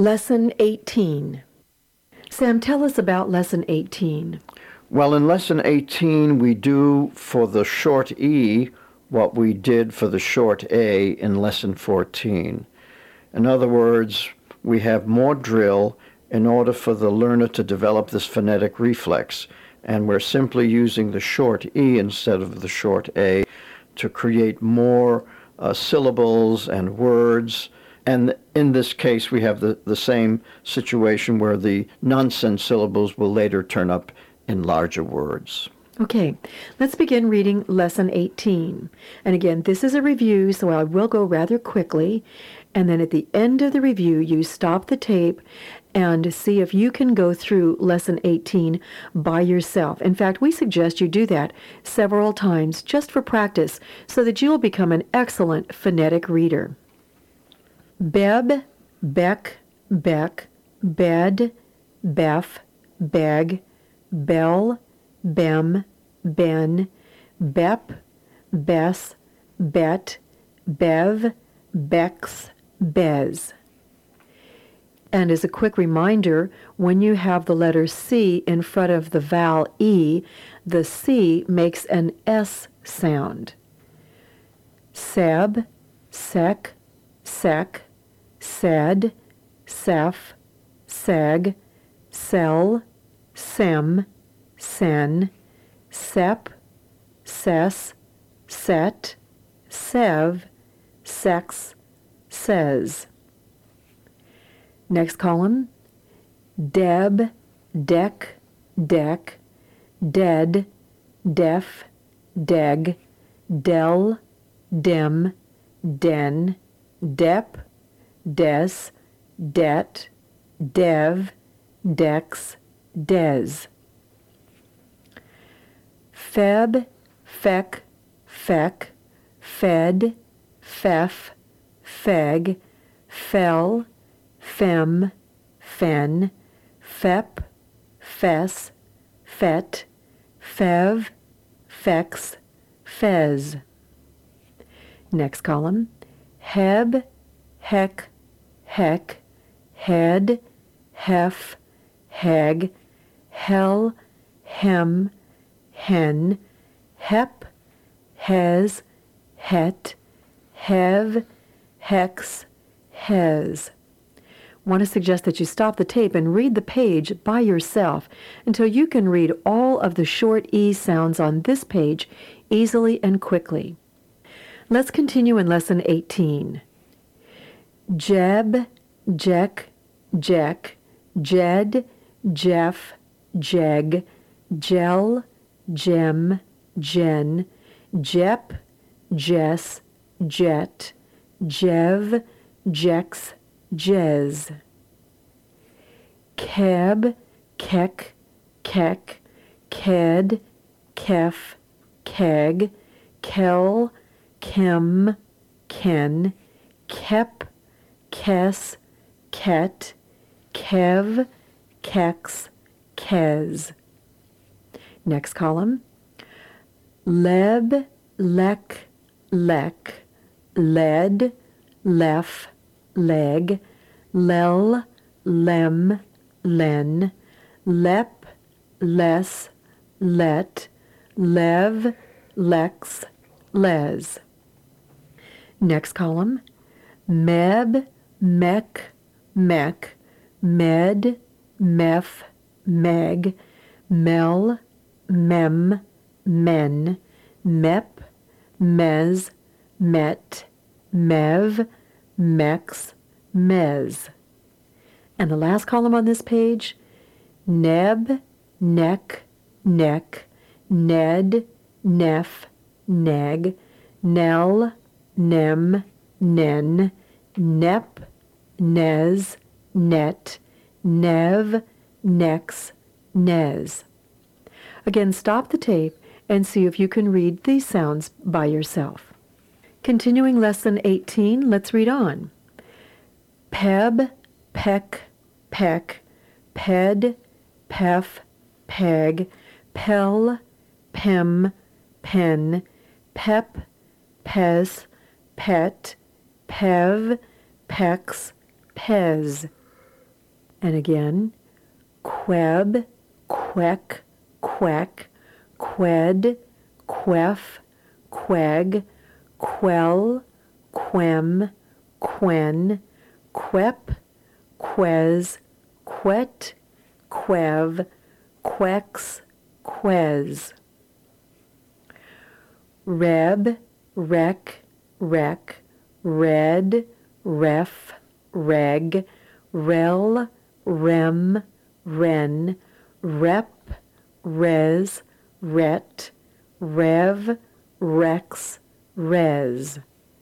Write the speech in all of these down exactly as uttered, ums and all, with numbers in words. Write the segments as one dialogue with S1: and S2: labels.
S1: Lesson eighteen. Sam, tell us about Lesson eighteen.
S2: Well, in Lesson eighteen, we do for the short E what we did for the short A in Lesson fourteen. In other words, we have more drill in order for the learner to develop this phonetic reflex, and we're simply using the short E instead of the short A to create more uh, syllables and words. And in this case, we have the, the same situation where the nonsense syllables will later turn up in larger words.
S1: Okay, let's begin reading Lesson eighteen. And again, this is a review, so I will go rather quickly. And then at the end of the review, you stop the tape and see if you can go through Lesson eighteen by yourself. In fact, we suggest you do that several times just for practice so that you'll become an excellent phonetic reader. Beb, beck, beck, bed, beff, beg, bell, bem, ben, bep, bess, bet, bev, bex, bez. And as a quick reminder, when you have the letter C in front of the vowel E, the C makes an S sound. Seb, sec, sec, sed, sef, seg, sel, sem, sen, sep, ses, set, sev, sex, says. Next column, deb, deck, deck, dead, deaf, deg, del, dem, den, dep, des, det, dev, dex, des. Feb, feck, feck, fed, feff, feg, fell, fem, fen, fep, fess, fet, fev, fex, fez. Next column, heb, heck, heck, head, hef, heg, hell, hem, hen, hep, hes, het, hev, hex, hez. Want to suggest that you stop the tape and read the page by yourself until you can read all of the short E sounds on this page easily and quickly. Let's continue in Lesson eighteen. Jeb, jeck, jeck, jed, jeff, jeg, gel, gem, gen, jep, jess, jet, jev, jex, jez. Keb, kek, kek, ked, kef, keg, kel, kem, ken, kep, kes, ket, kev, kex, kez. Next column. Leb, lek, lek, led, lef, leg, lel, lem, len, lep, les, let, lev, lex, les. Next column. Meb, mek, mek, med, mef, meg, mel, mem, men, mep, mez, met, mev, mex, mez. And the last column on this page, neb, neck, neck, ned, nef, neg, nel, nem, nen, nep, nez, net, nev, nex, nez. Again, stop the tape and see if you can read these sounds by yourself. Continuing Lesson eighteen, let's read on. Peb, peck, peck, ped, pef, peg, pel, pem, pen, pep, pez, pet, pev, pex, pez. And again, queb, quek, quek, qued, quef, queg, quell, quem, quen, quep, quez, quet, quev, quex, quez. Reb, rec, rec, red, ref, reg, rel, rem, ren, rep, res, ret, rev, rex, res.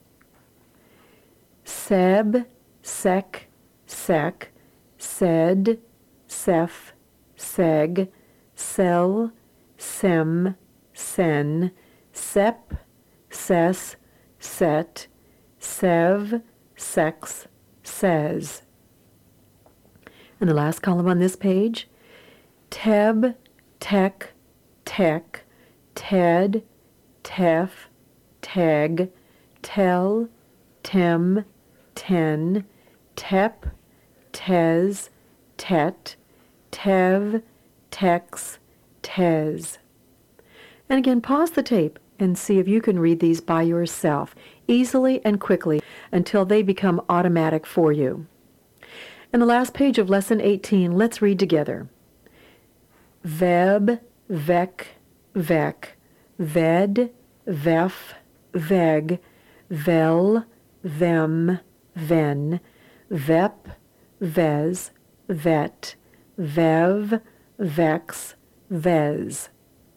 S1: Seb, sec, sec, sed, sef, seg, sel, sem, sen, sep, ses, set, sev, sex, says. And the last column on this page, teb, tech, tech, ted, tef, teg, tel, tem, ten, tep, tes, tet, tev, tex, tes. And again, pause the tape and see if you can read these by yourself, easily and quickly, until they become automatic for you. And the last page of Lesson eighteen, let's read together. Veb, vec, vec, ved, vef, veg, vel, vem, ven, vep, ves, vet, vev, vex, ves.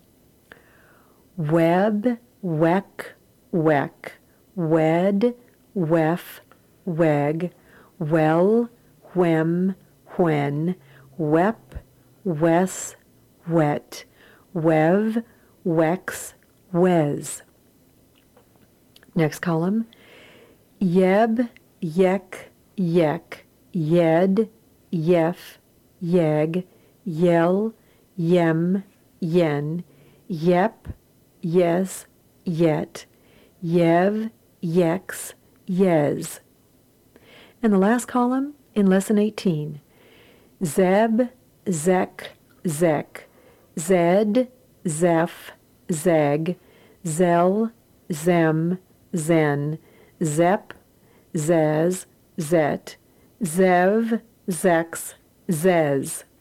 S1: Web, wek, wek, wed, wef, weg, well, whem, when, wep, wes, wet, wev, wex, wes. Next column. Yeb, yek, yek, yed, yef, yeg, yel, yem, yen, yep, yes, yet, yev, yex, yes. And the last column in Lesson eighteen. Zeb, zek, zek, zed, zeph, zeg, zel, zem, zen, zep, zez, zet, zev, zex, zez.